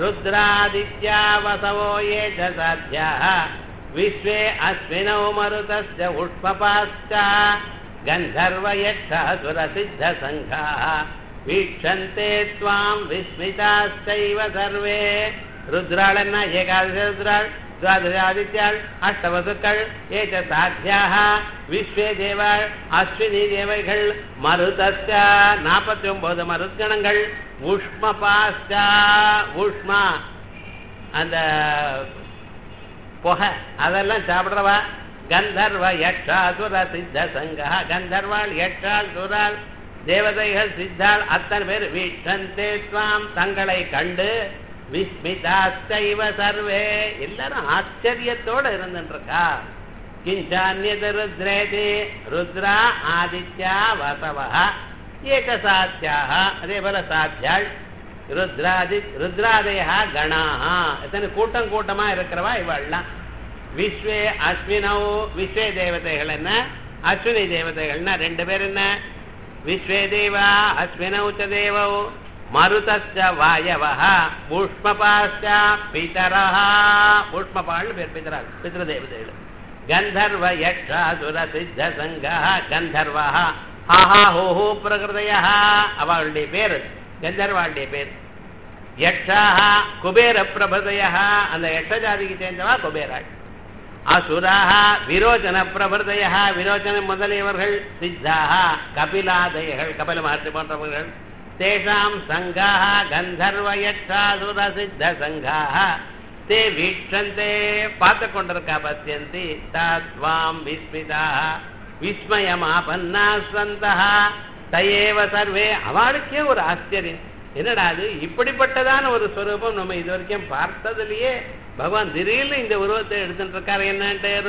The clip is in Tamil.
रुद्रादित्या वसवो ये च साध्याः विश्वे अश्विनौ मरुतस्य उष्मपाश्च गन्धर्वयक्षासुरसिद्धसङ्घाः वीक्षन्ते त्वां विस्मिताश्चैव सर्वे रुद्राळन्न एकादश रुद्राळ द्वादशादित्याள் அஷ்டவசுக்கள் ஏச்ச சாத்தியாக விஸ்வே தேவாள் அஸ்வினி தேவைகள் மருதஸ்ய 49 மருத்கணங்கள் உஷ்மபாஸ்ய உஷ்மா அந்த புகை அதெல்லாம் சாப்பிடுறவா கந்தர்வ யக்ஷாசுர சித்த சங்கா கந்தர்வாள் யக்ஷாள் சுராள் தேவதைகள் சித்தாள் அத்தனை பேர் வீட்சந்தே துவாம் தங்களை கண்டு விஸ்மிதாஸ்தைவ சர்வே எல்லாரும் ஆச்சரியத்தோட இருந்துருக்கா கிஞ்சான்யத ருத்ரேதி ருத்ரா ஆதித்யா வசவ ஏகசாத்தியாக அதே போல சாத்தியாள் ருத்ராதயா கணாக எத்தனை கூட்டம் கூட்டமா இருக்கிறவா இவாள்லாம் விஸ்வே அஸ்வினோ விஸ்வே தேவதைகள் என்ன அஸ்வினி தேவதைகள்னா ரெண்டு பேர் என்ன விஸ்வே தேவா அஸ்வினௌ ச தேவோ மருதஸ்ய வாயவஹ உஷ்மபாஸ்ய பிதரஹ உஷ்மபாள் பேர் பிதராள் பித்ருதேவதைகள் கந்தர்வ யக்ஷாசுர சித்த சங்கஹ கந்தர்வஹ ஹஹா ஹோஹோ பிரகிருதயஹ அவளுடைய பேர் கந்தர்வாளுடைய பேர் யக்ஷாஹ குபேர பிரபதயஹ அந்த யக்ஷ ஜாதிக்கு சேர்ந்தவா குபேராள் அசுராஹ விரோச்சன பிரபதயஹ விரோச்சன முதலியவர்கள் சித்தாஹ கபிலாதயர்கள் கபில மகர்ஷி போன்றவர்கள் தேஷாம் சங்காஹ கந்தர்வயக்ஷாசுர சித்த சங்காஹ தே வீட்சந்தே பார்த்து கொண்டிருக்கா பசியந்தி தத்வாம் விஸ்மிதாஹ விஸ்மயமாபன்னா ஸ்வந்தஹ தயேவ சர்வே அவளுக்கே ஒரு ஆச்சரியம் என்னடா அது இப்படிப்பட்டதான ஒரு ஸ்வரூபம் நம்ம இது வரைக்கும் பார்த்ததுலயே பகவான் திடீர்னு இந்த உருவத்தை எடுத்துட்டு இருக்காரு என்னன்ட்டு